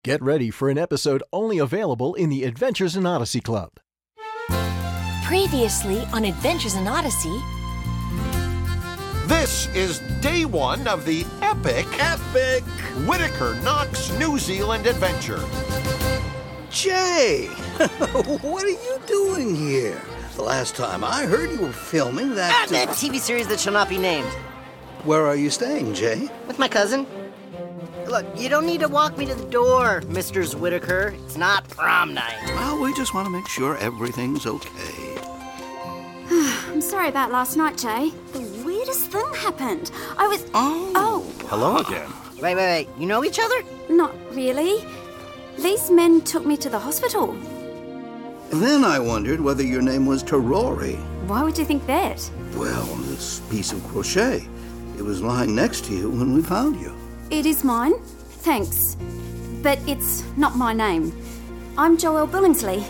Get ready for an episode only available in the Adventures in Odyssey Club. Previously on Adventures in Odyssey. This is day one of the epic Whittaker Knox New Zealand adventure. Jay, what are you doing here? The last time I heard you were filming that... That TV series that shall not be named. Where are you staying, Jay? With my cousin. Look, you don't need to walk me to the door, Mr. Whittaker. It's not prom night. Well, we just want to make sure everything's okay. I'm sorry about last night, Jay. The weirdest thing happened. I was... Oh. Hello again. Wait. You know each other? Not really. These men took me to the hospital. Then I wondered whether your name was Terori. Why would you think that? Well, this piece of crochet. It was lying next to you when we found you. It is mine. Thanks. But it's not my name. I'm Joelle Billingsley.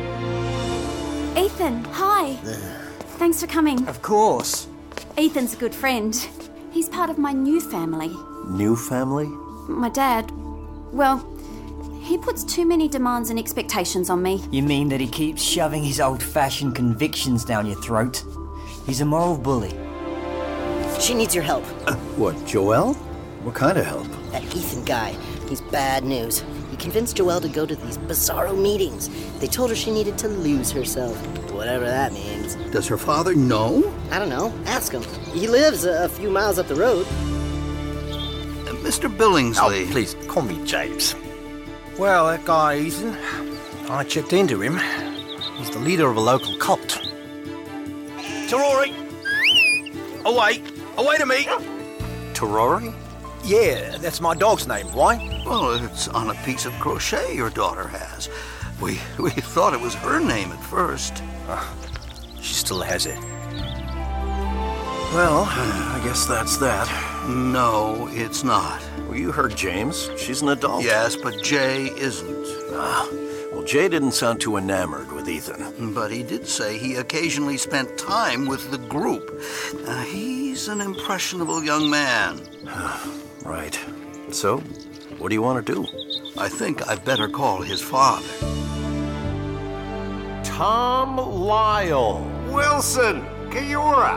Ethan, hi. Thanks for coming. Of course. Ethan's a good friend. He's part of my new family. New family? My dad, well, he puts too many demands and expectations on me. You mean that he keeps shoving his old-fashioned convictions down your throat? He's a moral bully. She needs your help. What, Joelle? What kind of help? That Ethan guy. He's bad news. He convinced Joelle to go to these bizarro meetings. They told her she needed to lose herself. Whatever that means. Does her father know? I don't know. Ask him. He lives a few miles up the road. Mr. Billingsley. Oh, please, call me James. Well, that guy, Ethan, I checked into him. He's the leader of a local cult. Terori! Away to me! Terori? Yeah, that's my dog's name. Why? Well, it's on a piece of crochet your daughter has. We thought it was her name at first. She still has it. Well, I guess that's that. No, it's not. Well, you heard James. She's an adult. Yes, but Jay isn't. Well, Jay didn't sound too enamored with Ethan. But he did say he occasionally spent time with the group. He's an impressionable young man. Right. So, what do you want to do? I think I'd better call his father. Tom Lyle. Wilson, Kiora.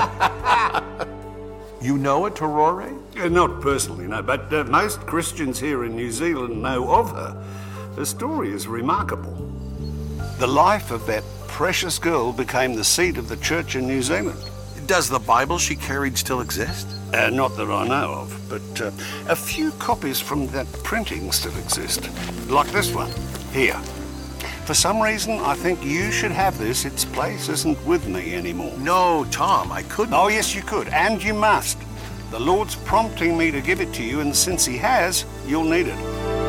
You know a Terori? Not personally, no, but most Christians here in New Zealand know of her. Her story is remarkable. The life of that precious girl became the seat of the church in New Zealand. Does the Bible she carried still exist? Not that I know of, but a few copies from that printing still exist. Like this one, here. For some reason, I think you should have this. Its place isn't with me anymore. No, Tom, I couldn't. Oh, yes, you could, and you must. The Lord's prompting me to give it to you, and since he has, you'll need it.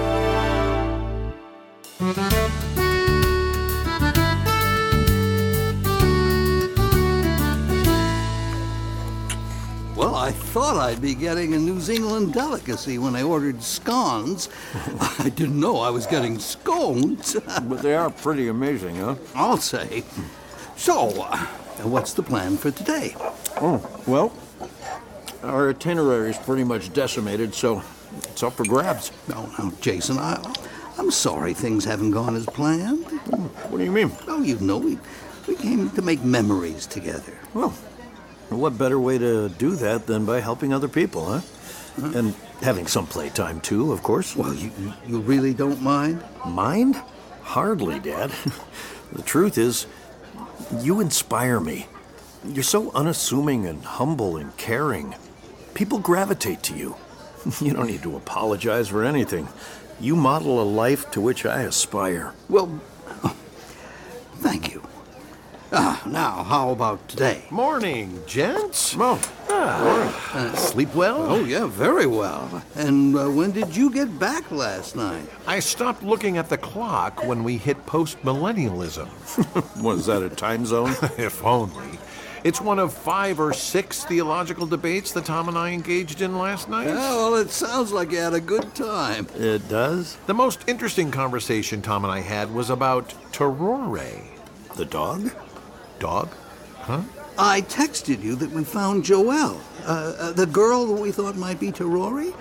Well, I thought I'd be getting a New Zealand delicacy when I ordered scones. I didn't know I was getting scones. But they are pretty amazing, huh? I'll say. So, what's the plan for today? Oh, well, our itinerary is pretty much decimated, so it's up for grabs. No, Jason, I'm sorry things haven't gone as planned. What do you mean? Oh, you know, we came to make memories together. Well, what better way to do that than by helping other people, huh? And having some playtime, too, of course. Well, you really don't mind? Mind? Hardly, Dad. The truth is, you inspire me. You're so unassuming and humble and caring. People gravitate to you. You don't need to apologize for anything. You model a life to which I aspire. Well, thank you. Now, how about today? Morning, gents. Sleep well? Oh, yeah, very well. And when did you get back last night? I stopped looking at the clock when we hit post-millennialism. Was that a time zone? If only. It's one of 5 or 6 theological debates that Tom and I engaged in last night. Yeah, well, it sounds like you had a good time. It does? The most interesting conversation Tom and I had was about Terori. The dog? Dog? Huh? I texted you that we found Joelle, the girl that we thought might be Terori.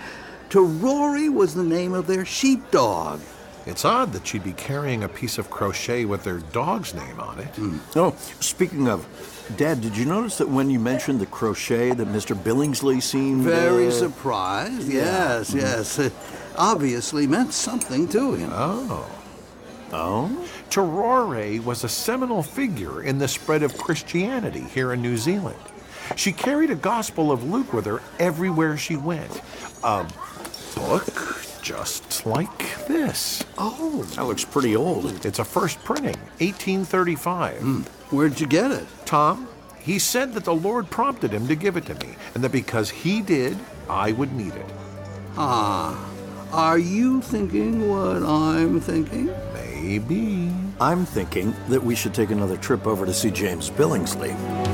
Rory was the name of their sheepdog. It's odd that she'd be carrying a piece of crochet with their dog's name on it. Oh, speaking of, Dad, did you notice that when you mentioned the crochet that Mr. Billingsley seemed... Very surprised, yes, yes. It obviously meant something to him. Oh? Terore was a seminal figure in the spread of Christianity here in New Zealand. She carried a Gospel of Luke with her everywhere she went. A book just like this. Oh, that looks pretty old. It's a first printing, 1835. Where'd you get it? Tom, he said that the Lord prompted him to give it to me, and that because he did, I would need it. Are you thinking what I'm thinking? Maybe. I'm thinking that we should take another trip over to see James Billingsley.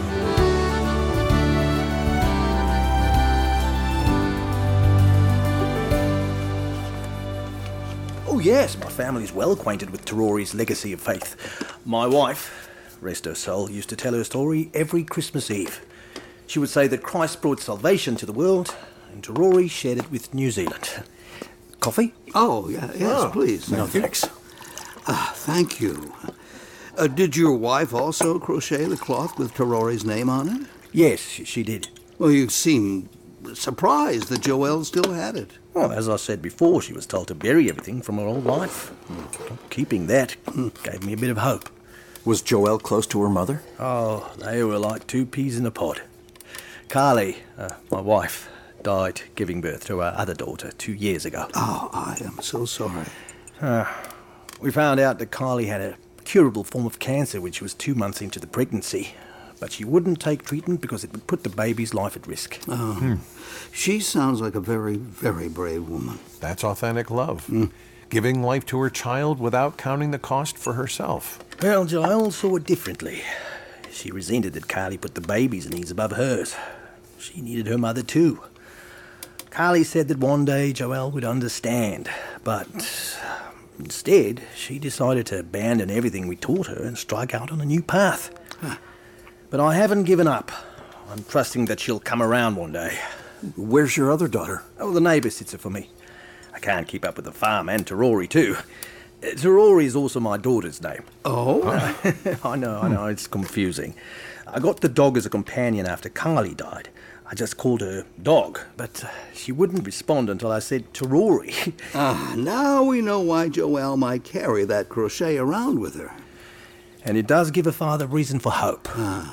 Oh, yes, my family's well acquainted with Terore's legacy of faith. My wife, rest her soul, used to tell her story every Christmas Eve. She would say that Christ brought salvation to the world, and Terore shared it with New Zealand. Coffee? Oh, yeah, yes, please. No, thanks. Thank you. Did your wife also crochet the cloth with Terore's name on it? Yes, she did. Well, you seem surprised that Joelle still had it. Well, as I said before, she was told to bury everything from her old life. Keeping that gave me a bit of hope. Was Joelle close to her mother? Oh, they were like two peas in a pod. Carly, my wife, died giving birth to our other daughter 2 years ago. Oh, I am so sorry. We found out that Carly had a curable form of cancer when she was 2 months into the pregnancy. But she wouldn't take treatment because it would put the baby's life at risk. She sounds like a very, very brave woman. That's authentic love. Giving life to her child without counting the cost for herself. Well, Joelle saw it differently. She resented that Carly put the baby's needs above hers. She needed her mother too. Carly said that one day Joelle would understand, but instead she decided to abandon everything we taught her and strike out on a new path. But I haven't given up. I'm trusting that she'll come around one day. Where's your other daughter? Oh, the neighbour sits her for me. I can't keep up with the farm and Terore too. Terore is also my daughter's name. Oh? I know, it's confusing. I got the dog as a companion after Carly died. I just called her Dog, but she wouldn't respond until I said Terore. Now we know why Joelle might carry that crochet around with her. And it does give a father reason for hope.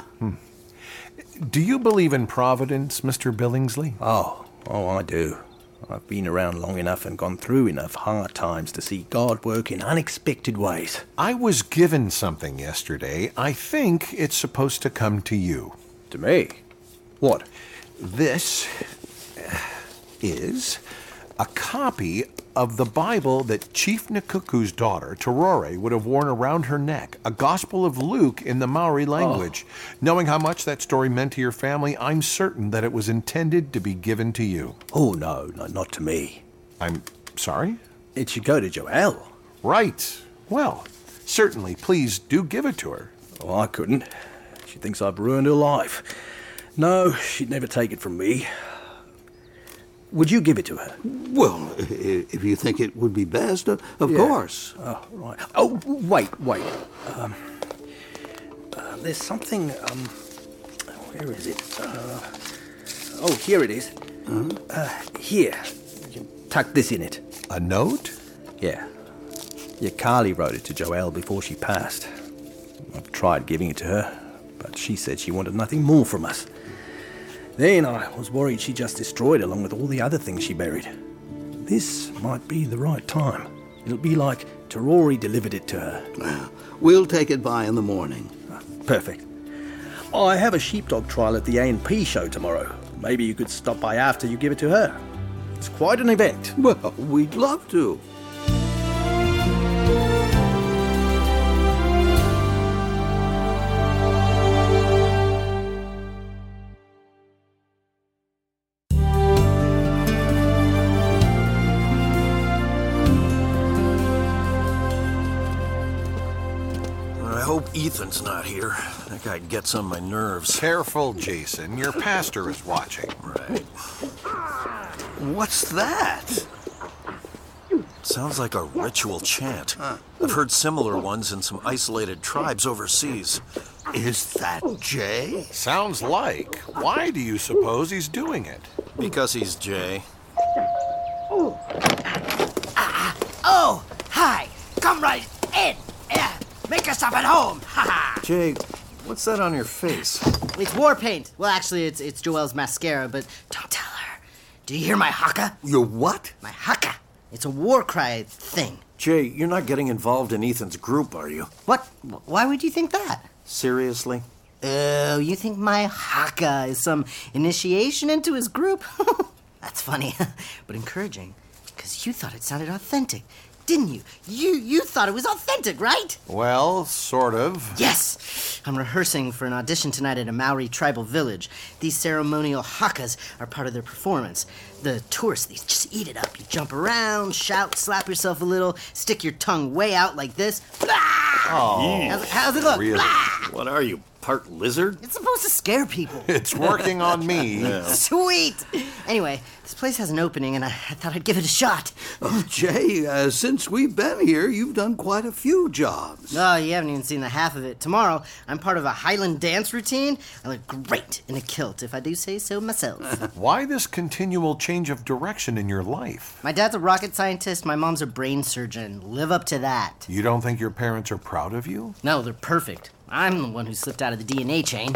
Do you believe in providence, Mr. Billingsley? Oh, I do. I've been around long enough and gone through enough hard times to see God work in unexpected ways. I was given something yesterday. I think it's supposed to come to you. To me? What? This is a copy of the Bible that Chief Nikuku's daughter, Terore, would have worn around her neck, a Gospel of Luke in the Maori language. Knowing how much that story meant to your family, I'm certain that it was intended to be given to you. Oh, no, not to me. I'm sorry? It should go to Joelle. Right. Well, certainly, please do give it to her. Oh, I couldn't. She thinks I've ruined her life. No, she'd never take it from me. Would you give it to her? Well, if you think it would be best, of course. Oh, right. Oh, wait. There's something, where is it? Oh, here it is. Here. You can tuck this in it. A note? Yeah. Carly wrote it to Joelle before she passed. I've tried giving it to her, but she said she wanted nothing more from us. Then I was worried she just destroyed it along with all the other things she buried. This might be the right time. It'll be like Terore delivered it to her. Well, we'll take it by in the morning. Perfect. I have a sheepdog trial at the A&P show tomorrow. Maybe you could stop by after you give it to her. It's quite an event. Well, we'd love to. Ethan's not here. That guy gets on my nerves. Careful, Jason. Your pastor is watching. Right. What's that? Sounds like a ritual chant. I've heard similar ones in some isolated tribes overseas. Is that Jay? Sounds like. Why do you suppose he's doing it? Because he's Jay. Oh, hi. Come right in. Make yourself at home. Jay, what's that on your face? It's war paint. Well, actually, it's Joelle's mascara, but don't tell her. Do you hear my haka? Your what? My haka. It's a war cry thing. Jay, you're not getting involved in Ethan's group, are you? What? Why would you think that? Seriously? Oh, you think my haka is some initiation into his group? That's funny, but encouraging, because you thought it sounded authentic, didn't you? You thought it was authentic, right? Well, sort of. Yes! I'm rehearsing for an audition tonight at a Maori tribal village. These ceremonial hakas are part of their performance. The tourists, they just eat it up. You jump around, shout, slap yourself a little, stick your tongue way out like this. Blah! Oh, how's it look? really? Blah! What are you, part lizard? It's supposed to scare people. It's working on me. Yeah. Sweet! Anyway, this place has an opening, and I thought I'd give it a shot. Oh, Jay, since we've been here, you've done quite a few jobs. Oh, you haven't even seen the half of it. Tomorrow, I'm part of a Highland dance routine. I look great in a kilt, if I do say so myself. Why this continual change of direction in your life? My dad's a rocket scientist. My mom's a brain surgeon. Live up to that. You don't think your parents are proud of you? No, they're perfect. I'm the one who slipped out of the DNA chain.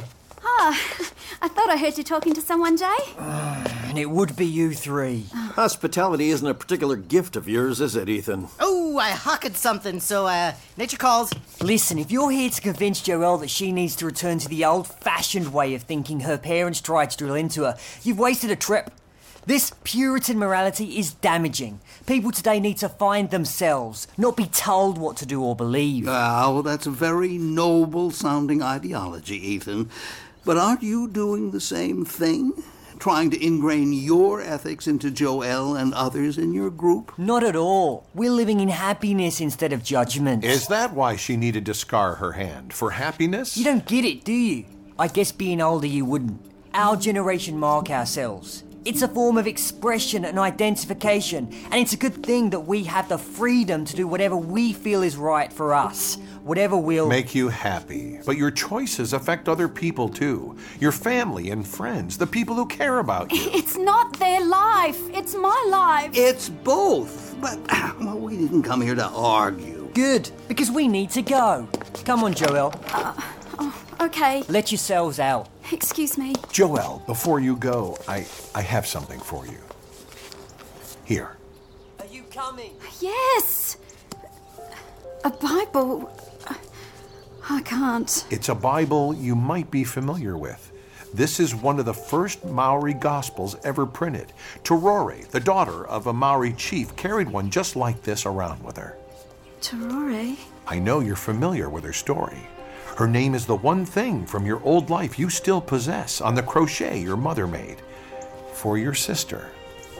I thought I heard you talking to someone, Jay. And it would be you three. Hospitality isn't a particular gift of yours, is it, Ethan? Oh, I hucked something, so, nature calls. Listen, if you're here to convince Joelle that she needs to return to the old-fashioned way of thinking her parents tried to drill into her, you've wasted a trip. This Puritan morality is damaging. People today need to find themselves, not be told what to do or believe. Well, that's a very noble-sounding ideology, Ethan. But aren't you doing the same thing? Trying to ingrain your ethics into Joelle and others in your group? Not at all. We're living in happiness instead of judgment. Is that why she needed to scar her hand? For happiness? You don't get it, do you? I guess being older you wouldn't. Our generation mark ourselves. It's a form of expression and identification, and it's a good thing that we have the freedom to do whatever we feel is right for us. Whatever will make you happy. But your choices affect other people too. Your family and friends, the people who care about you. It's not their life. It's my life. It's both. But, well, we didn't come here to argue. Good, because we need to go. Come on, Joelle. Okay. Let yourselves out. Excuse me. Joelle, before you go, I have something for you. Here. Are you coming? Yes. A Bible. I can't. It's a Bible you might be familiar with. This is one of the first Maori Gospels ever printed. Torore, the daughter of a Maori chief, carried one just like this around with her. Torore? I know you're familiar with her story. Her name is the one thing from your old life you still possess on the crochet your mother made for your sister.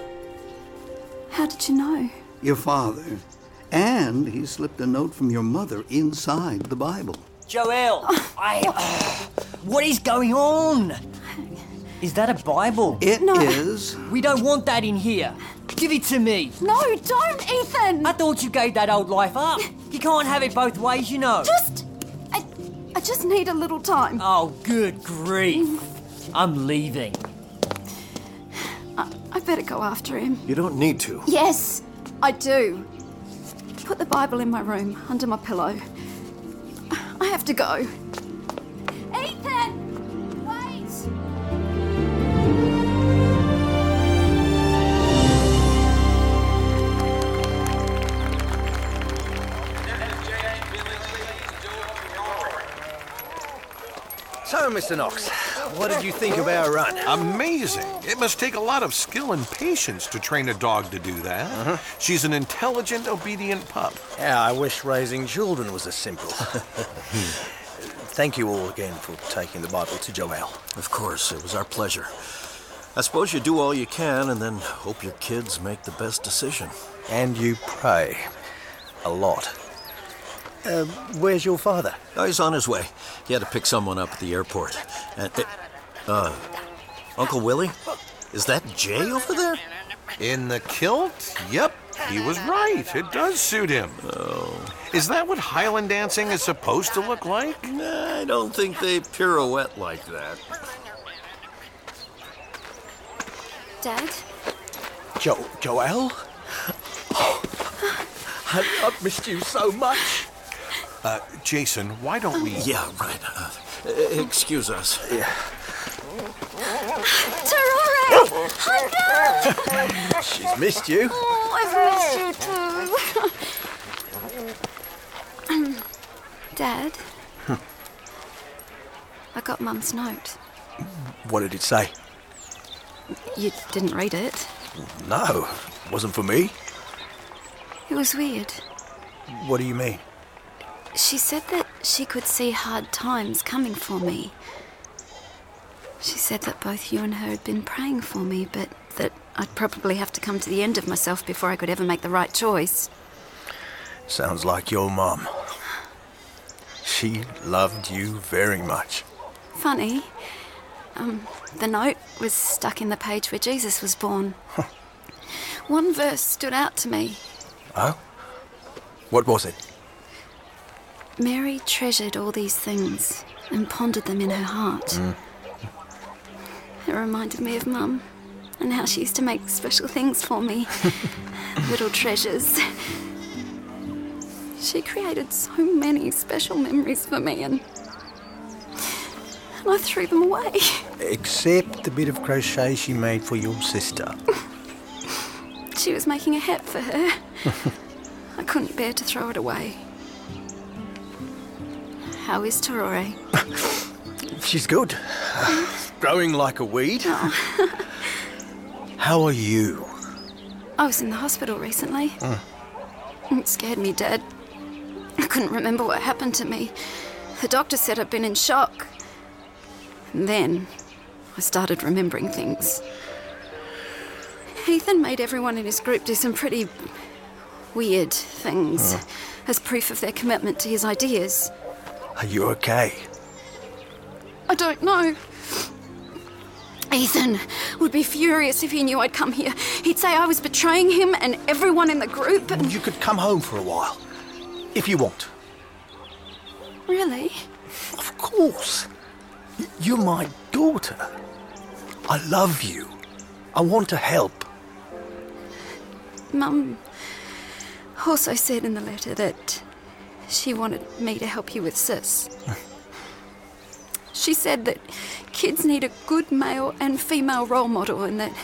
How did you know? Your father. And he slipped a note from your mother inside the Bible. Joelle, what is going on? Is that a Bible? It is. We don't want that in here. Give it to me. No, don't, Ethan. I thought you gave that old life up. You can't have it both ways, you know. I just need a little time. Oh, good grief. I'm leaving. I better go after him. You don't need to. Yes, I do. Put the Bible in my room, under my pillow. I have to go. Ethan! Wait! So, Mr. Knox, what did you think of our run? Amazing. It must take a lot of skill and patience to train a dog to do that. She's an intelligent, obedient pup. Yeah, I wish raising children was as simple. Thank you all again for taking the Bible to Joelle. Of course, it was our pleasure. I suppose you do all you can and then hope your kids make the best decision. And you pray. A lot. Where's your father? Oh, he's on his way. He had to pick someone up at the airport. And, Uncle Willie? Is that Jay over there? In the kilt? Yep, he was right. It does suit him. Oh. Is that what Highland dancing is supposed to look like? I don't think they pirouette like that. Dad? Joel? Oh, I've missed you so much. Jason, why don't we... Yeah, right. Excuse us. Yeah. Torore! Hunter! She's missed you. Oh, I've missed you too. Dad? I got Mum's note. What did it say? You didn't read it. No, wasn't for me. It was weird. What do you mean? She said that she could see hard times coming for me. She said that both you and her had been praying for me, but that I'd probably have to come to the end of myself before I could ever make the right choice. Sounds like your mum. She loved you very much. Funny. The note was stuck in the page where Jesus was born. One verse stood out to me. Oh? What was it? Mary treasured all these things and pondered them in her heart. It reminded me of Mum and how she used to make special things for me. Little treasures. She created so many special memories for me and I threw them away. Except the bit of crochet she made for your sister. She was making a hat for her. I couldn't bear to throw it away. How is Torore? She's good. Growing like a weed. Oh. How are you? I was in the hospital recently. It scared me, Dad. I couldn't remember what happened to me. The doctor said I'd been in shock. And then I started remembering things. Ethan made everyone in his group do some pretty weird things as proof of their commitment to his ideas. Are you okay? I don't know. Ethan would be furious if he knew I'd come here. He'd say I was betraying him and everyone in the group. And... You could come home for a while, if you want. Really? Of course. You're my daughter. I love you. I want to help. Mum also said in the letter that she wanted me to help you with Sis. She said that kids need a good male and female role model and that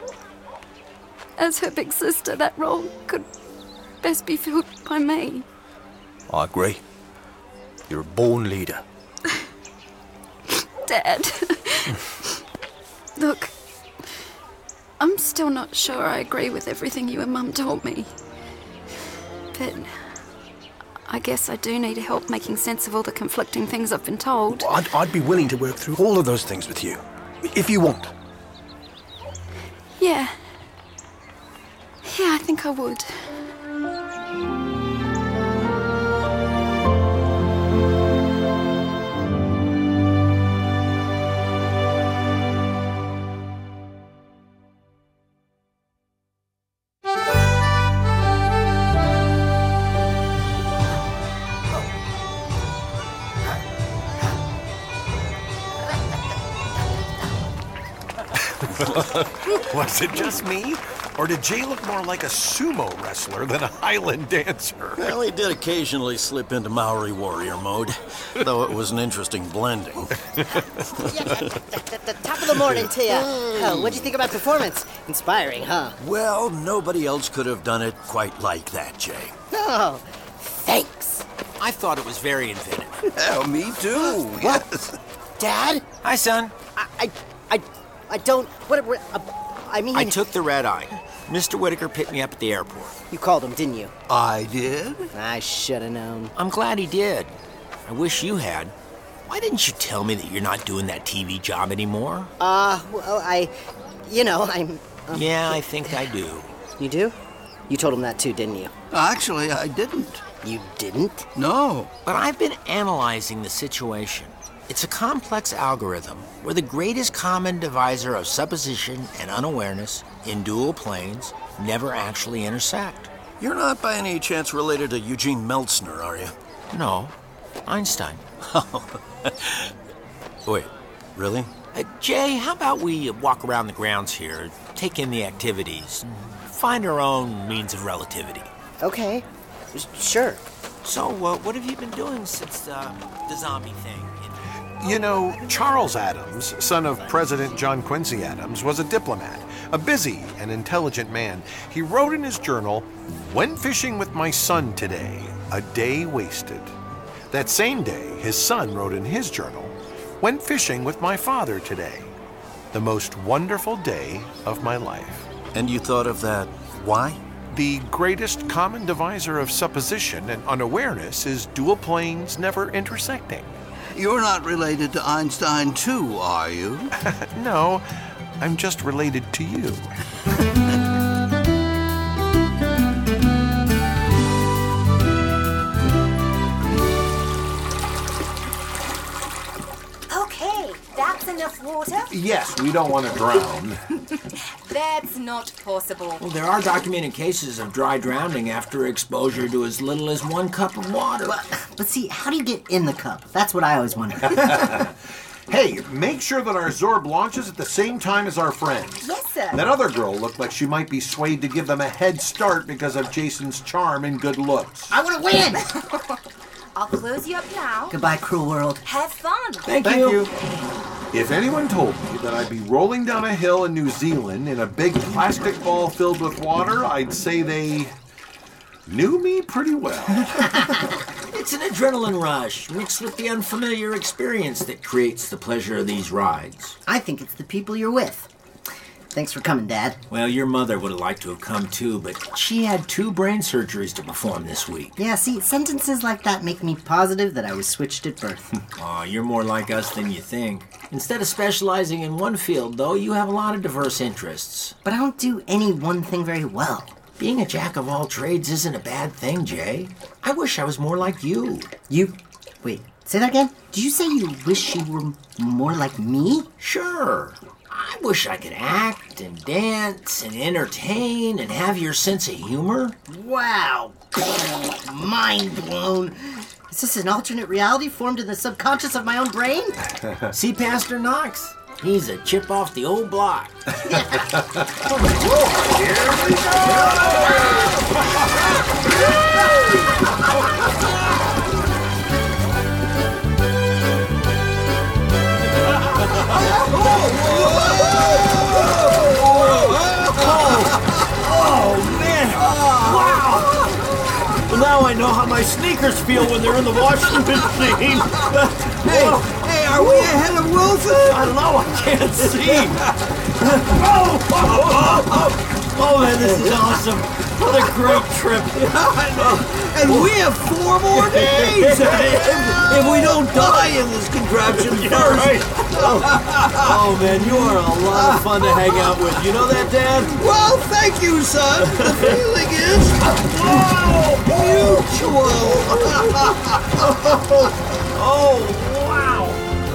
as her big sister, that role could best be filled by me. I agree. You're a born leader. Dad. Look, I'm still not sure I agree with everything you and Mum told me. But I guess I do need help making sense of all the conflicting things I've been told. I'd be willing to work through all of those things with you, if you want. Yeah. Yeah, I think I would. Was it just me? Or did Jay look more like a sumo wrestler than a Highland dancer? Well, he did occasionally slip into Maori warrior mode, though it was an interesting blending. The top of the morning to you. What'd you think about performance? Inspiring, huh? Well, nobody else could have done it quite like that, Jay. Oh, thanks. I thought it was very inventive. Oh, me too. Yes. Dad? Hi, son. I don't... I mean... I took the red eye. Mr. Whitaker picked me up at the airport. You called him, didn't you? I did. I should have known. I'm glad he did. I wish you had. Why didn't you tell me that you're not doing that TV job anymore? Well, I'm... Yeah, I think I do. You do? You told him that too, didn't you? Actually, I didn't. You didn't? No. But I've been analyzing the situation. It's a complex algorithm where the greatest common divisor of supposition and unawareness in dual planes never actually intersect. You're not by any chance related to Eugene Meltzner, are you? No, Einstein. Wait, really? Jay, how about we walk around the grounds here, take in the activities, and find our own means of relativity? Okay, sure. So, what have you been doing since the zombie thing? You know, Charles Adams, son of President John Quincy Adams, was a diplomat, a busy and intelligent man. He wrote in his journal, "Went fishing with my son today, a day wasted." That same day, his son wrote in his journal, "Went fishing with my father today, the most wonderful day of my life." And you thought of that, why? The greatest common divisor of supposition and unawareness is dual planes never intersecting. You're not related to Einstein, too, are you? No, I'm just related to you. Okay, that's enough water. Yes, we don't want to drown. That's not possible. Well, there are documented cases of dry drowning after exposure to as little as 1 cup of water. But see, how do you get in the cup? That's what I always wonder. Hey, make sure that our Zorb launches at the same time as our friends. Yes, sir. That other girl looked like she might be swayed to give them a head start because of Jason's charm and good looks. I want to win! I'll close you up now. Goodbye, cruel world. Have fun. Thank you. If anyone told me that I'd be rolling down a hill in New Zealand in a big plastic ball filled with water, I'd say they knew me pretty well. It's an adrenaline rush mixed with the unfamiliar experience that creates the pleasure of these rides. I think it's the people you're with. Thanks for coming, Dad. Well, your mother would have liked to have come too, but she had 2 brain surgeries to perform this week. Yeah, see, sentences like that make me positive that I was switched at birth. Aw, you're more like us than you think. Instead of specializing in one field, though, you have a lot of diverse interests. But I don't do any one thing very well. Being a jack of all trades isn't a bad thing, Jay. I wish I was more like you. You? Wait, say that again? Did you say you wish you were more like me? Sure. I wish I could act and dance and entertain and have your sense of humor. Wow. Mind blown. Is this an alternate reality formed in the subconscious of my own brain? See Pastor Knox? He's a chip off the old block. Here we Now I know how my sneakers feel when they're in the washing machine. Hey, are we ahead of Wilson? I don't know, I can't see. Oh, man, this is awesome. What a great trip. And we have 4 more days if we don't die in this contraption first. Right. Oh, man, you are a lot of fun to hang out with. You know that, Dad? Well, thank you, son. The feeling is mutual. Oh, wow.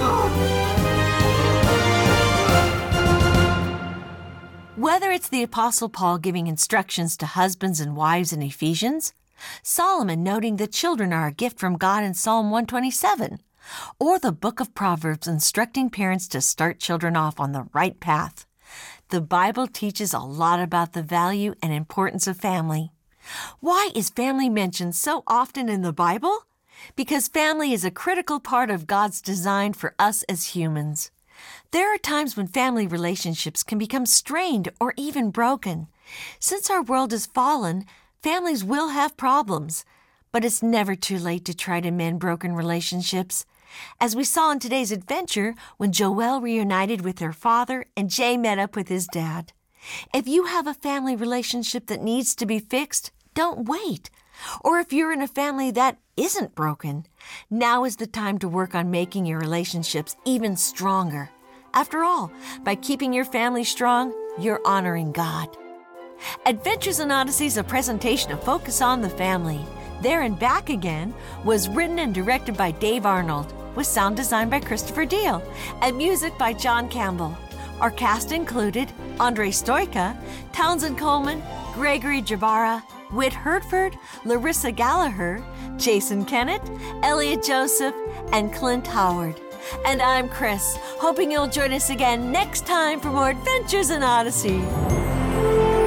Whether it's the Apostle Paul giving instructions to husbands and wives in Ephesians, Solomon noting that children are a gift from God in Psalm 127, or the book of Proverbs instructing parents to start children off on the right path, the Bible teaches a lot about the value and importance of family. Why is family mentioned so often in the Bible? Because family is a critical part of God's design for us as humans. There are times when family relationships can become strained or even broken. Since our world is fallen, families will have problems, but it's never too late to try to mend broken relationships. As we saw in today's adventure when Joelle reunited with her father and Jay met up with his dad. If you have a family relationship that needs to be fixed, don't wait. Or if you're in a family that isn't broken, now is the time to work on making your relationships even stronger. After all, by keeping your family strong, you're honoring God. Adventures in Odyssey is a presentation of Focus on the Family. There and Back Again was written and directed by Dave Arnold. with sound design by Christopher Deal and music by John Campbell. Our cast included Andre Stoica, Townsend Coleman, Gregory Jabara, Whit Hertford, Larissa Gallagher, Jason Kennett, Elliot Joseph, and Clint Howard. And I'm Chris, hoping you'll join us again next time for more Adventures in Odyssey.